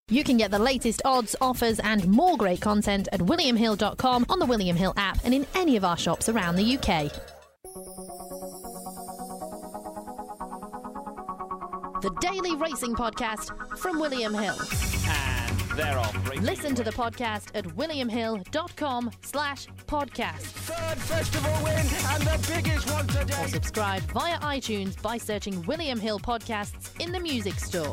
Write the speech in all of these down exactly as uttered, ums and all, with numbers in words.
You can get the latest odds, offers and more great content at william hill dot com, on the William Hill app and in any of our shops around the U K. The Daily Racing Podcast from William Hill. And they're off. Racing Listen to the podcast at william hill dot com slash podcast. Third festival win and the biggest one today. Or subscribe via iTunes by searching William Hill Podcasts in the music store.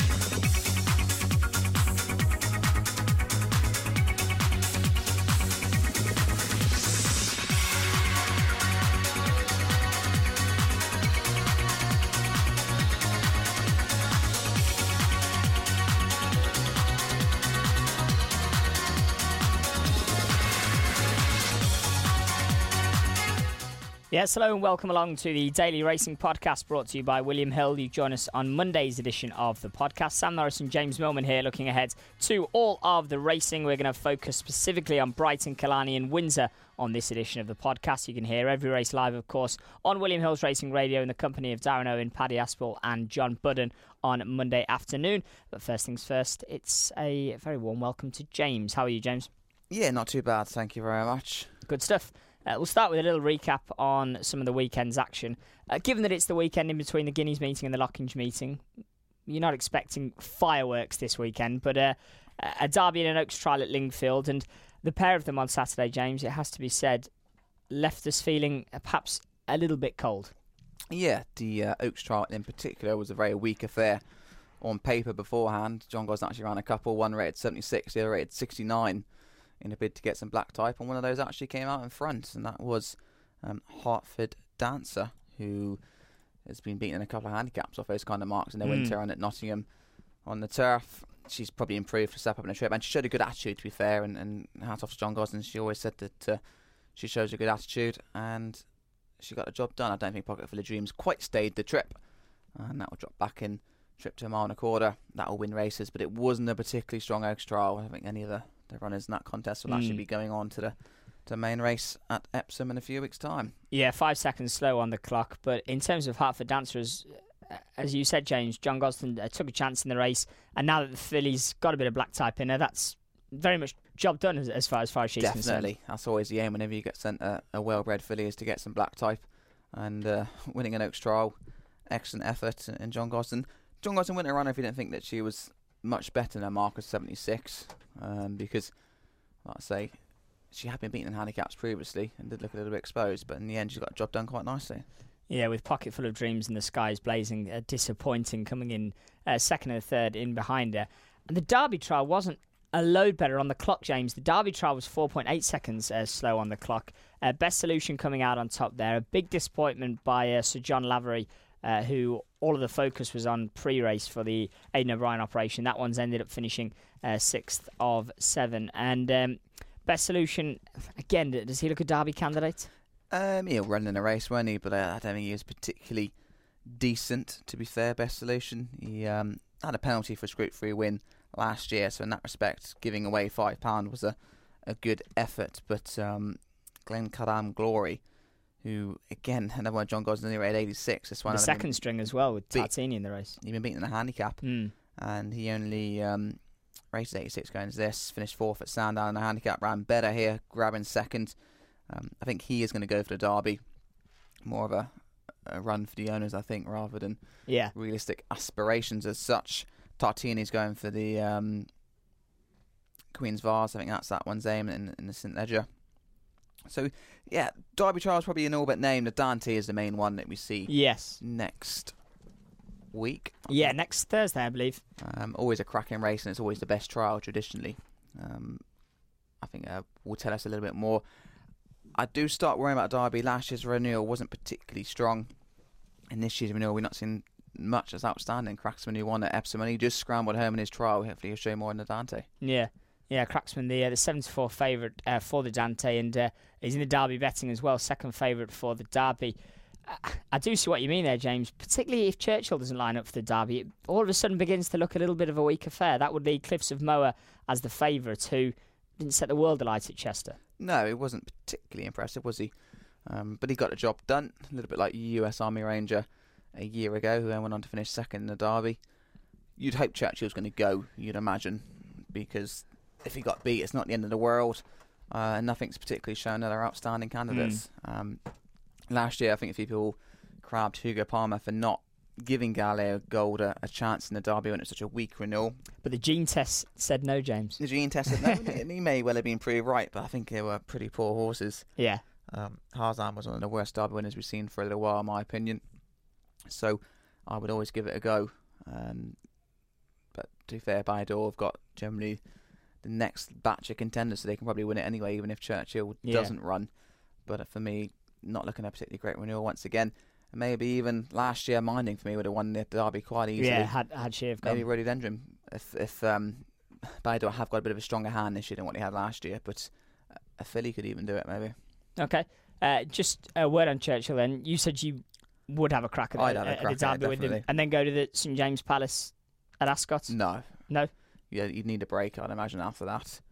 Yes, hello and welcome along to the Daily Racing Podcast brought to you by William Hill. You join us on Monday's edition of the podcast. Sam Norris and James Millman here looking ahead to all of the racing. We're going to focus specifically on Brighton, Killarney and Windsor on this edition of the podcast. You can hear every race live, of course, on William Hill's Racing Radio in the company of Darren Owen, Paddy Aspel and John Budden on Monday afternoon. But first things first, it's a very warm welcome to James. How are you, James? Yeah, not too bad. Thank you very much. Good stuff. Uh, we'll start with a little recap on some of the weekend's action. Uh, given that it's the weekend in between the Guineas meeting and the Lockinge meeting, you're not expecting fireworks this weekend, but uh, a Derby and an Oaks trial at Lingfield, and the pair of them on Saturday, James, it has to be said, left us feeling uh, perhaps a little bit cold. Yeah, the uh, Oaks trial in particular was a very weak affair on paper beforehand. John Gosden actually ran a couple, one rated seventy-six, the other rated sixty-nine. In a bid to get some black type, and one of those actually came out in front, and that was um, Hartford Dancer, who has been beaten in a couple of handicaps off those kind of marks in the mm. winter and at Nottingham on the turf. She's probably improved to step up in the trip, and she showed a good attitude, to be fair, and, and hat off to John Gosden. She always said that uh, she shows a good attitude, and she got the job done. I don't think Pocket Full of Dreams quite stayed the trip, and that will drop back in, trip to a mile and a quarter. That will win races, but it wasn't a particularly strong Oaks trial. I don't think any of the The runners in that contest will mm. actually be going on to the, to the main race at Epsom in a few weeks' time. Yeah, five seconds slow on the clock. But in terms of Hartford Dancers, as you said, James, John Gosden uh, took a chance in the race. And now that the filly's got a bit of black type in her, that's very much job done as, as far as far as she's Definitely. concerned. Definitely. That's always the aim whenever you get sent a, a well-bred filly, is to get some black type. And uh, winning an Oaks trial, excellent effort. And John Gosden, John Gosden wouldn't have run if he didn't think that she was much better than her mark of seventy-six, um, because, like I say, she had been beaten in handicaps previously and did look a little bit exposed, but in the end she got the job done quite nicely. Yeah, with Pocket Full of Dreams and the Skies Blazing, uh, disappointing, coming in uh, second and third in behind her. And the Derby trial wasn't a load better on the clock, James. The Derby trial was four point eight seconds uh, slow on the clock. Uh, Best Solution coming out on top there. A big disappointment by uh, Sir John Lavery, Uh, who all of the focus was on pre-race for the Aidan O'Brien operation. That one's ended up finishing uh, sixth of seven. And um, Best Solution, again, does he look a Derby candidate? Um, he'll run in a race, won't he? But uh, I don't think he was particularly decent, to be fair, Best Solution. He um, had a penalty for a Group three win last year, so in that respect, giving away five pounds was a, a good effort. But um, Glen Karam Glory, who, again, another one, John Gosden, rated eighty-six. This one the second string as well, with Tartini in the race. He'd been beaten in a handicap, mm. and he only um, rated eighty-six going to this, finished fourth at Sandown in a handicap, ran better here, grabbing second. Um, I think he is going to go for the Derby. More of a, a run for the owners, I think, rather than yeah. realistic aspirations as such. Tartini's going for the um, Queen's Vase. I think that's that one's aim in, in the St Ledger. So, yeah, Derby trial is probably an all but name. The Dante is the main one that we see yes. next week. Yeah, next Thursday, I believe. Um, always a cracking race, and it's always the best trial, traditionally. Um, I think uh, will tell us a little bit more. I do start worrying about Derby. Last year's renewal wasn't particularly strong. In this year's renewal, we've not seen much as outstanding. Cracksman, who won at Epsom, and he just scrambled home in his trial. Hopefully he'll show more in the Dante. Yeah. Yeah, Cracksman, the uh, the seventy-four favourite uh, for the Dante, and uh, he's in the Derby betting as well, second favourite for the Derby. Uh, I do see what you mean there, James, particularly if Churchill doesn't line up for the Derby. It all of a sudden begins to look a little bit of a weak affair. That would leave Cliffs of Moher as the favourite, who didn't set the world alight at Chester. No, it wasn't particularly impressive, was he? Um, but he got the job done, a little bit like U S Army Ranger a year ago, who then went on to finish second in the Derby. you'd hope Churchill's going to go, you'd imagine, because if he got beat, it's not the end of the world. Uh, and nothing's particularly shown that they're outstanding candidates. Mm. Um, last year, I think a few people crabbed Hugo Palmer for not giving Galileo Gold a, a chance in the Derby when it's such a weak renewal. But the gene test said no, James. The gene test said no, and he may well have been proved right, but I think they were pretty poor horses. Yeah. Um, Harzan was one of the worst Derby winners we've seen for a little while, in my opinion. So I would always give it a go. Um, but to be fair, Bayador have got generally the next batch of contenders, so they can probably win it anyway, even if Churchill yeah. doesn't run. But for me, not looking at a particularly great renewal once again. And maybe even last year, Minding for me would have won the Derby quite easily. Yeah, had had she have gone. Maybe Rhododendron, if if um, Bayador have got a bit of a stronger hand this year than what he had last year, but a filly could even do it, maybe. Okay, uh, just a word on Churchill then. You said you would have a crack at, I'd the, have a at crack the Derby at it, with them, definitely. and then go to the St James Palace at Ascot? No. No? Yeah, you'd need a break, I'd imagine, after that.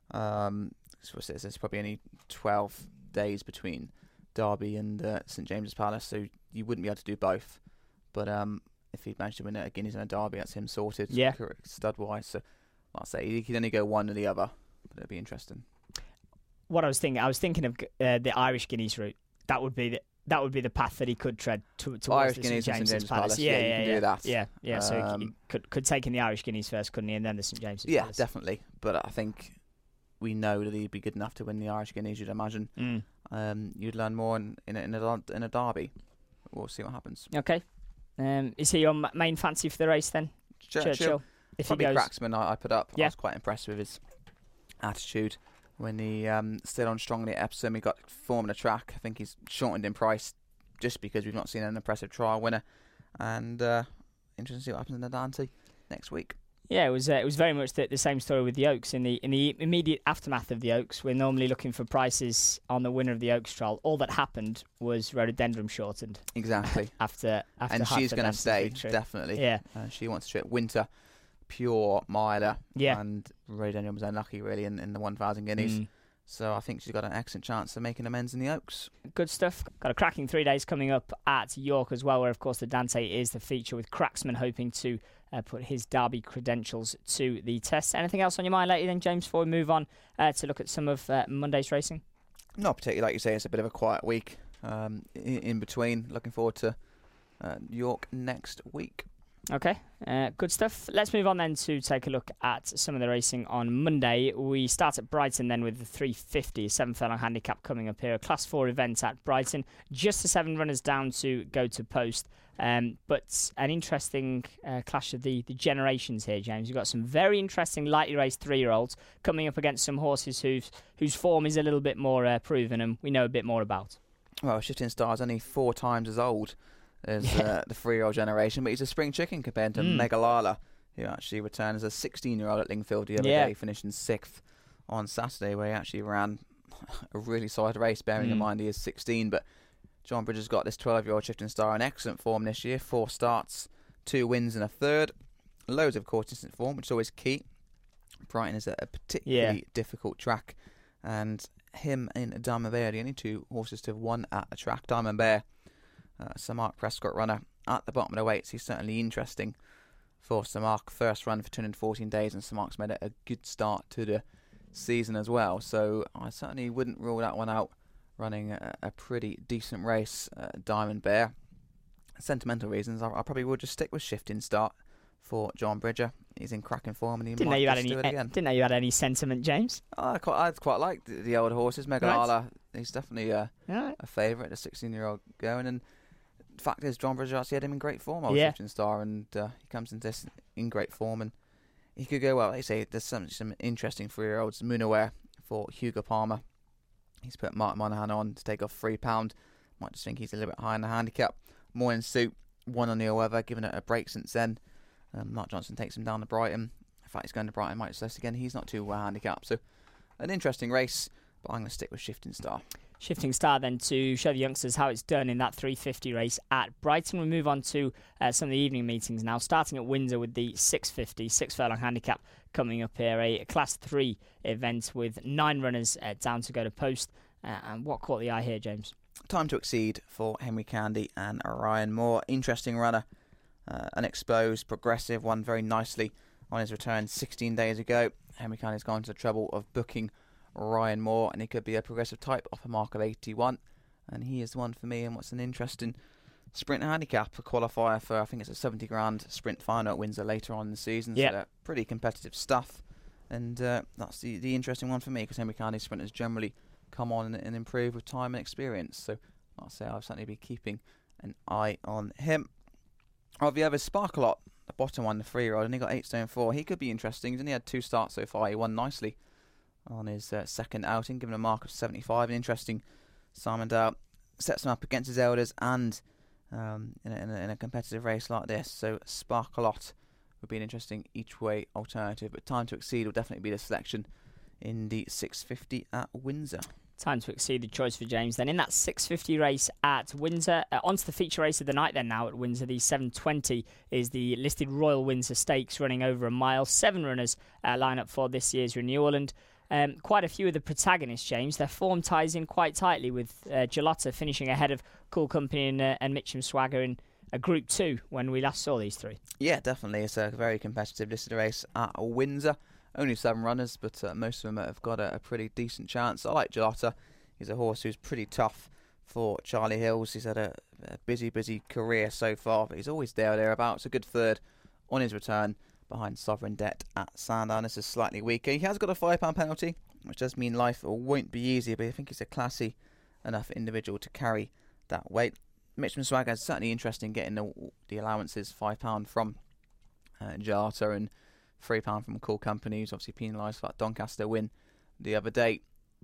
Um, so there's probably only twelve days between Derby and uh, St James's Palace, so you wouldn't be able to do both. But um, if he'd managed to win a Guineas and a Derby, that's him sorted, yeah. stud-wise. So like I say, he could only go one or the other, but it'd be interesting. What I was thinking, I was thinking of uh, the Irish Guineas route. That would be the that would be the path that he could tread to, towards Irish the Guineas St and James's St James's Palace. Palace. Yeah, Yeah, yeah, you can yeah. do that. Yeah, yeah. So Um, he could could take in the Irish Guineas first, couldn't he, and then the St James's Yeah, Palace. definitely. But I think we know that he'd be good enough to win the Irish Guineas, you'd imagine. Mm. Um, you'd learn more in, in, a, in, a, in a Derby. We'll see what happens. Okay. Um, is he your ma- main fancy for the race then? Churchill. Churchill. If Probably he goes. Cracksman I, I put up. Yeah. I was quite impressed with his attitude when he um, stayed on strongly at Epsom. He got form in the track. I think he's shortened in price just because we've not seen an impressive trial winner. And uh, interesting to see what happens in the Dante next week. Yeah, it was uh, it was very much the, the same story with the Oaks. In the in the immediate aftermath of the Oaks, we're normally looking for prices on the winner of the Oaks trial. All that happened was Rhododendron shortened. Exactly. after after and she's going to stay, victory. definitely. Yeah. Uh, she wants to trip Winter, pure miler. Yeah. And Rhododendron was unlucky, really, in, in the one thousand guineas. Mm. So I think she's got an excellent chance of making amends in the Oaks. Good stuff. Got a cracking three days coming up at York as well, where, of course, the Dante is the feature, with Cracksman hoping to uh, put his Derby credentials to the test. Anything else on your mind lately then, James, before we move on uh, to look at some of uh, Monday's racing? Not particularly, like you say, it's a bit of a quiet week um, in, in between. Looking forward to uh, York next week. Okay, uh, good stuff. Let's move on then to take a look at some of the racing on Monday. We start at Brighton then with the three fifty, seven furlong handicap coming up here. A Class four event at Brighton. Just the seven runners down to go to post. Um, but an interesting uh, clash of the, the generations here, James. You've got some very interesting lightly raced three-year-olds coming up against some horses whose whose form is a little bit more uh, proven and we know a bit more about. Well, Shifting Star's only four times as old as Yeah. uh, the three-year-old generation, but he's a spring chicken compared to Mm. Megalala, who actually returned as a sixteen-year-old at Lingfield the other Yeah. day, finishing sixth on Saturday, where he actually ran a really solid race, bearing in Mm. mind he is sixteen. But John Bridges got this twelve-year-old Shifting Star in excellent form this year. Four starts, two wins and a third. Loads of consistent form, which is always key. Brighton is a, a particularly Yeah. difficult track, and him and Diamond Bear are the only two horses to have won at the track. Diamond Bear, uh, Sir Mark Prescott runner at the bottom of the weights. He's certainly interesting for Sir Mark. First run for two hundred fourteen days, and Sir Mark's made a, a good start to the season as well. So I certainly wouldn't rule that one out. Running a, a pretty decent race, uh, Diamond Bear. Sentimental reasons, I, I probably would just stick with Shifting Start for John Bridger. He's in cracking form, and he Didn't know might you had just any. do it eh, again. Didn't know you had any sentiment, James. Oh, I quite, I quite like the, the older horses. Megalala, he's definitely a, Right. a favourite, a sixteen-year-old going. And the fact is, John Bridger actually had him in great form over Yeah. Shifting Star, and uh, he comes into this in great form, and he could go well. They say there's some some interesting three-year-olds. Moonaware for Hugo Palmer. He's put Mark Monaghan on to take off three pound. Might just think he's a little bit high in the handicap. Morning Suit, one on the Weather, giving it a break since then. Um, Mark Johnson takes him down to Brighton. In fact, he's going to Brighton, might just again. He's not too well handicapped. So, an interesting race, but I'm going to stick with Shifting Star. Shifting Star then to show the youngsters how it's done in that three fifty race at Brighton. We move on to uh, some of the evening meetings now, starting at Windsor with the six fifty, six furlong handicap coming up here. A, a Class three event with nine runners uh, down to go to post. Uh, and what caught the eye here, James? Time to Exceed for Henry Candy and Ryan Moore. Interesting runner. Uh, unexposed, progressive, won very nicely on his return sixteen days ago. Henry Carney's gone to the trouble of booking Ryan Moore, and he could be a progressive type off a mark of eighty-one. And he is the one for me. And what's an interesting sprint handicap, a qualifier for, I think it's a seventy grand sprint final at Windsor later on in the season. Yep. So uh, pretty competitive stuff. And uh, that's the, the interesting one for me, because Henry Carney's sprinters generally come on and, and improve with time and experience. So I'll say I'll certainly be keeping an eye on him. Of the others, Sparkalot, the bottom one, the three-year-old, and he got eight stone four. He could be interesting. He's only had two starts so far. He won nicely on his uh, second outing, given a mark of seventy-five. An interesting Simon Dow sets him up against his elders and um, in, a, in, a, in a competitive race like this. So Sparkalot would be an interesting each-way alternative. But Time to Exceed will definitely be the selection in the six fifty at Windsor. Time to Exceed the choice for James. Then in that six fifty race at Windsor, uh, onto the feature race of the night then now at Windsor. The seven twenty is the listed Royal Windsor Stakes, running over a mile. Seven runners uh, line up for this year's renewal, and um, quite a few of the protagonists, James, their form ties in quite tightly, with uh, Gelato finishing ahead of Cool Company and, uh, and Mitcham Swagger in a Group two when we last saw these three. Yeah, definitely. It's a very competitive listed race at Windsor. Only seven runners, but uh, most of them have got a, a pretty decent chance. I like Gelato. He's a horse who's pretty tough for Charlie Hills. He's had a, a busy, busy career so far, but he's always there or thereabouts. A good third on his return behind Sovereign Debt at Sandown. This is slightly weaker. He has got a five pound penalty, which does mean life won't be easy, but I think he's a classy enough individual to carry that weight. Mitcham Swagger is certainly interesting getting the, the allowances, five pound from uh, Gelato and three pound from Cool Company, who's obviously penalised for that Doncaster win the other day.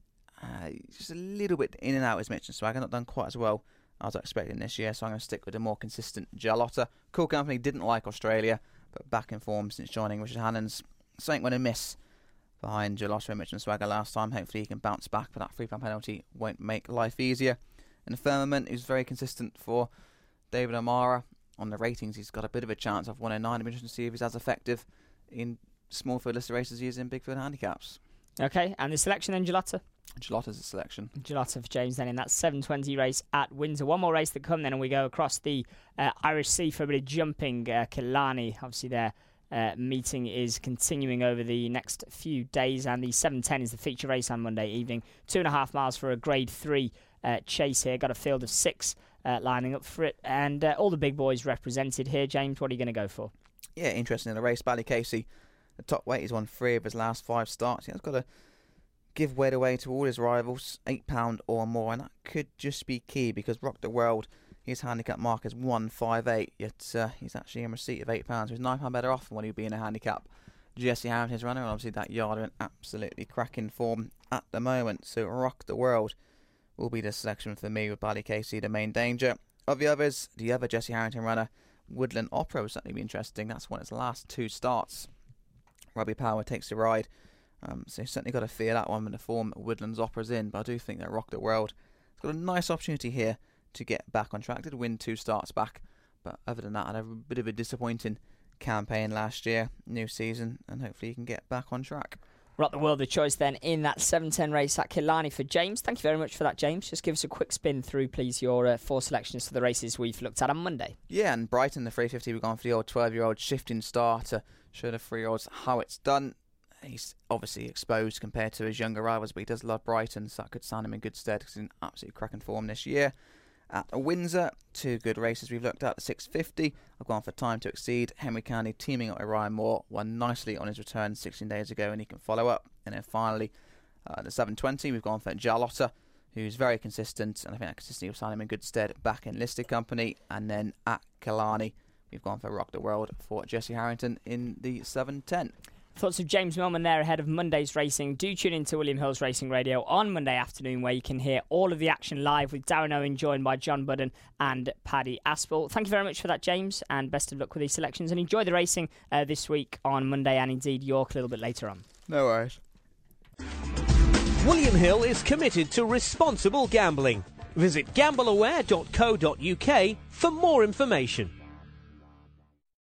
Uh, just a little bit in and out is Mitcham Swagger, not done quite as well as I expected this year, so I'm going to stick with a more consistent Gelato. Cool Company didn't like Australia, but back in form since joining Richard Hannon's. Something going to miss behind Gelato and Mitcham Swagger last time. Hopefully he can bounce back, but that three pound penalty won't make life easier. And Firmament is very consistent for David O'Mara. On the ratings, he's got a bit of a chance of one oh nine. I'm interested to see if he's as effective in small field listed races as he is in big field handicaps. Okay, and the selection then, Gelato? Gelato's a selection. Gelato for James then in that seven twenty race at Windsor. One more race to come then, and we go across the uh, Irish Sea for a bit of jumping. Uh, Killarney, obviously their uh, meeting is continuing over the next few days, and the seven ten is the feature race on Monday evening. Two and a half miles for a grade three uh, chase here. Got a field of six uh, lining up for it, and uh, all the big boys represented here. James, what are you going to go for? Yeah, interesting in the race. Ballycasey, the top weight, he's won three of his last five starts. He has got to give weight away to all his rivals, eight pound or more, and that could just be key, because Rock the World, his handicap mark is one five eight, yet uh, he's actually in receipt of eight pounds, so he's nine pound better off than when he'd be in a handicap. Jesse Harrington's runner, and obviously that yard are in absolutely cracking form at the moment, so Rock the World will be the selection for me, with Ballycasey the main danger. Of the others, the other Jesse Harrington runner, Woodland Opera, will certainly be interesting. That's one of its last two starts. Robbie Power takes the ride. Um, so you've certainly got to fear that one with the form Woodland's Opera's in, but I do think that Rock the World has got a nice opportunity here to get back on track. Did win two starts back, but other than that, I had a bit of a disappointing campaign last year, new season, and hopefully you can get back on track. Rock the World, the choice then in that seven ten race at Killarney for James. Thank you very much for that, James. Just give us a quick spin through, please, your uh, four selections for the races we've looked at on Monday. Yeah, and Brighton, the three fifty, we've gone for the old twelve-year-old shifting star to show the three-year-olds how it's done. He's obviously exposed compared to his younger rivals, but he does love Brighton, so that could stand him in good stead because he's in absolutely cracking form this year. At Windsor, two good races we've looked at. The six fifty, I've gone for Time to Exceed. Henry Carney teaming up with Ryan Moore, won nicely on his return sixteen days ago, and he can follow up. And then finally, uh, the seven twenty, we've gone for Gelato, who's very consistent, and I think that consistency will stand him in good stead back in listed company. And then at Killarney, we've gone for Rock the World for Jesse Harrington in the seven ten. Thoughts of James Millman there ahead of Monday's racing. Do tune into William Hill's Racing Radio on Monday afternoon, where you can hear all of the action live with Darren Owen joined by John Budden and Paddy Aspel. Thank you very much for that, James, and best of luck with these selections, and enjoy the racing uh, this week on Monday and indeed York a little bit later on. No worries. William Hill is committed to responsible gambling. Visit gambleaware dot co dot uk for more information.